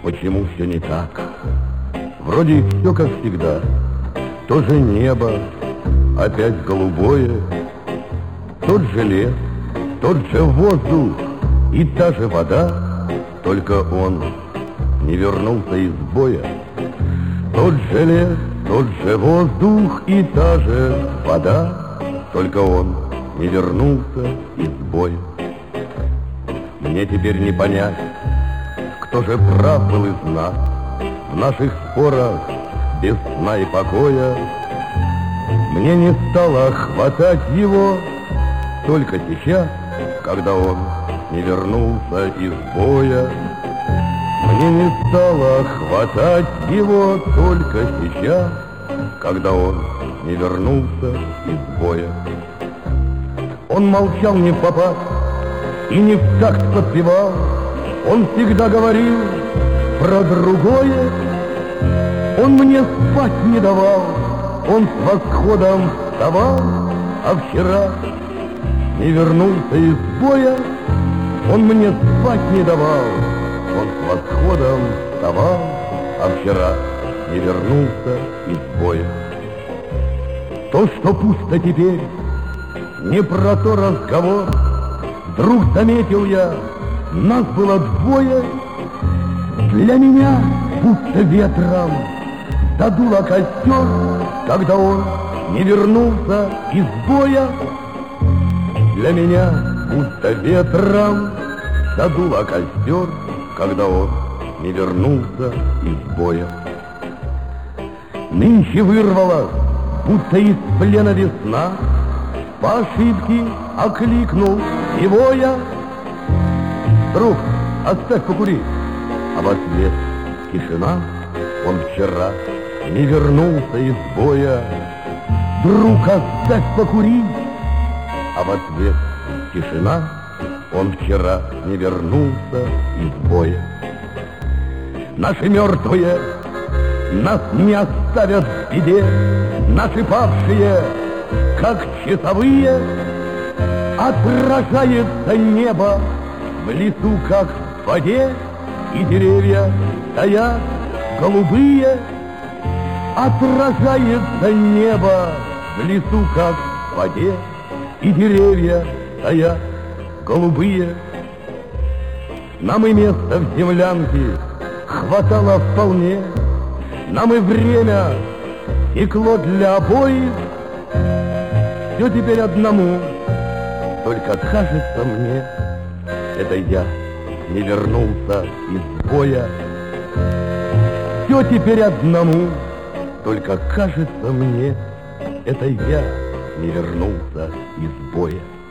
почему все не так? Вроде все как всегда, то же небо, опять голубое, тот же лес, тот же воздух и та же вода, только он не вернулся из боя. Тот же лес, тот же воздух и та же вода, только он не вернулся из боя. Мне теперь не понять, кто же прав был из нас в наших спорах без сна и покоя. Мне не стало хватать его только сейчас, когда он не вернулся из боя. Мне не стало хватать его только сейчас, когда он не вернулся из боя. Он молчал не впопад и не в такт подпевал, он всегда говорил про другое. Он мне спать не давал, он с восходом вставал, а вчера не вернулся из боя. Он мне спать не давал, он с восходом вставал, а вчера не вернулся из боя. То, что пусто теперь, не про то разговор. Вдруг заметил я, нас было двое. Для меня будто ветром задуло костер, когда он не вернулся из боя. Для меня будто ветром задуло костер, когда он не вернулся из боя. Нынче вырвалась, будто из плена весна, по ошибке окликнул его я. Друг, оставь покурить. А в ответ тишина. Он вчера не вернулся из боя. Друг, оставь покурить. А в ответ тишина. Он вчера не вернулся из боя. Наши мертвые нас не оставят в беде. Наши павшие, как часовые, отражается небо в лесу, как в воде, и деревья стоят голубые. Отражается небо в лесу, как в воде, и деревья стоят голубые. Нам и места в землянке хватало вполне, нам и время текло для обоих. Все теперь одному, только кажется мне, это я не вернулся из боя. Все теперь одному, только кажется мне, это я не вернулся из боя.